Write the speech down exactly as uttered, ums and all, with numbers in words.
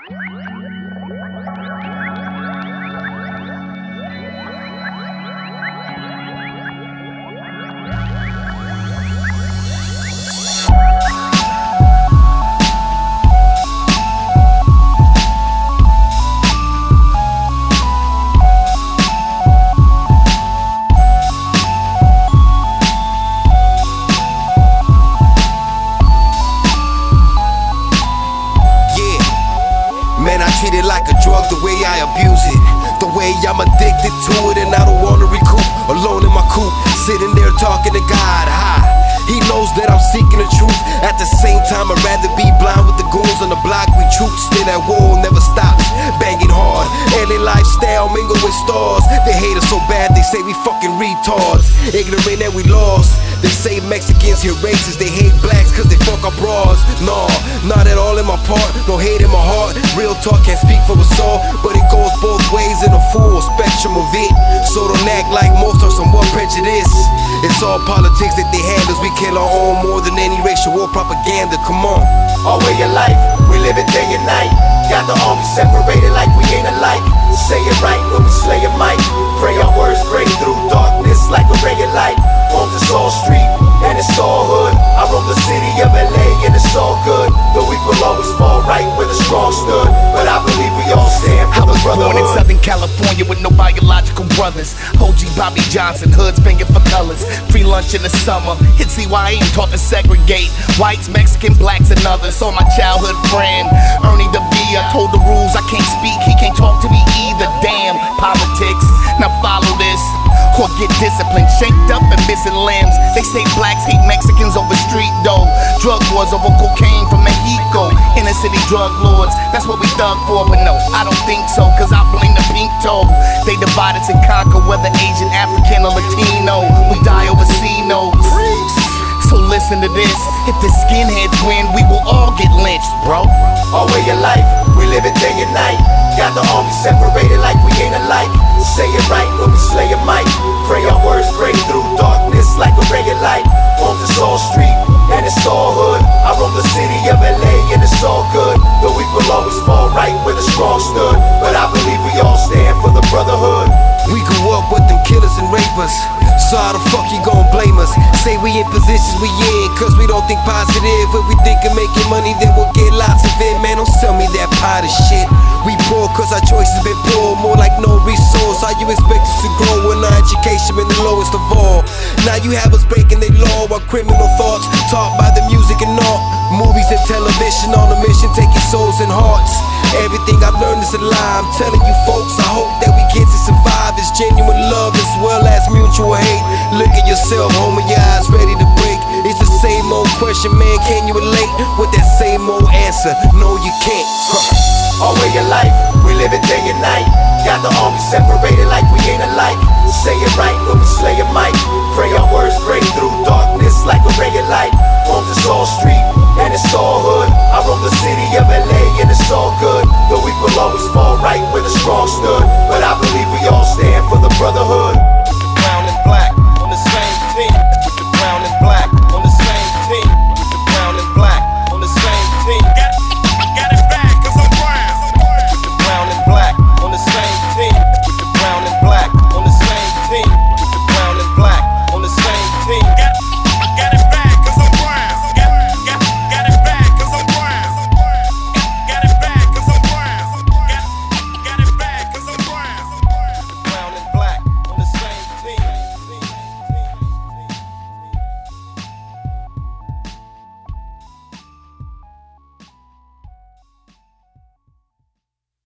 Treat it like a drug, the way I abuse it, the way I'm addicted to it, and I don't wanna recoup. Alone in my coop, sitting there talking to God high. He knows that I'm seeking the truth. At the same time, I'd rather be blind with the goons on the block. We troops, still that war never stops, banging hard. Alien lifestyle, mingle with stars. They hate us so bad, they say we fucking retards. Ignorant that we lost. They say Mexicans here racist, they hate blacks cause they fuck our bras. Nah, not at all in my part, no hate in my heart. Real talk can't speak for us all, but it goes both ways in a full spectrum of it. So don't act like most are somewhat prejudiced. It's all politics that they handle. We kill our own more than any racial war propaganda. Come on. Our way of life, we live it day and night. Got the army separated like we ain't alike. Say it right when we slay a mic. Pray our words break through darkness like a ray of light. On this all street, and it's all hood. I roam the city of L A and it's all good. The weak will always fall right where the strong stood. But I believe we all stand for the brotherhood. Born in Southern California with no biological brothers. O G Bobby Johnson, hoods banging for colors. Free lunch in the summer, hit C Y A taught to segregate whites, Mexican, blacks, and others. Saw my childhood friend, Ernie DeVilla, told the rules I can't speak, he can't talk to me either. Damn, politics, now follow this or get disciplined, shaped up and missing limbs. They say blacks hate Mexicans over street dough. Drug wars over cocaine from Mexico. Inner city drug lords, that's what we thug for. But no, I don't think so, cause I blame the pink toe. They divide us and conquer, whether Asian, African, or Latino. We die over C notes. So listen to this, if the skinheads win, we will all get lynched, bro. Our way of life, we live it day and night. Got the army separated like we ain't alike. Say it right when we slay a mic. Pray our words break through darkness like a ray of light. On this all street, and it's all hood. I roam the city of L A and it's all good. The weak will always fall right where the strong stood. But I believe we all stand for the brotherhood. We grew up with them killers and rapers, so how the fuck you gon' blame us? Say we in positions we in, cause we don't think positive. If we think of making money, then we'll get lots of it. Man, don't sell me that pot of shit. We poor cause our choices been poor, more like no resource. How you expect us to grow when our education been the lowest of all? Now you have us breaking the law, our criminal thoughts taught by the music and art. Movies and television on a mission, taking souls and hearts. Everything I've learned is a lie, I'm telling you folks. I hope that we get to survive. It's genuine love as well as mutual hate. Look at yourself, homie, your eyes ready to break. It's the same old question, man, can you relate? With that same old answer, no you can't. Huh. Our way of life, we live it day and night. Got the army separated like we ain't alike. Say it right when we slay a mic. Pray our words break through darkness like a ray of light. On this all street, and it's all hood. I roam the city of L A and it's all good. The weak will always fall right where the strong stood. But I believe we all stand for the brotherhood.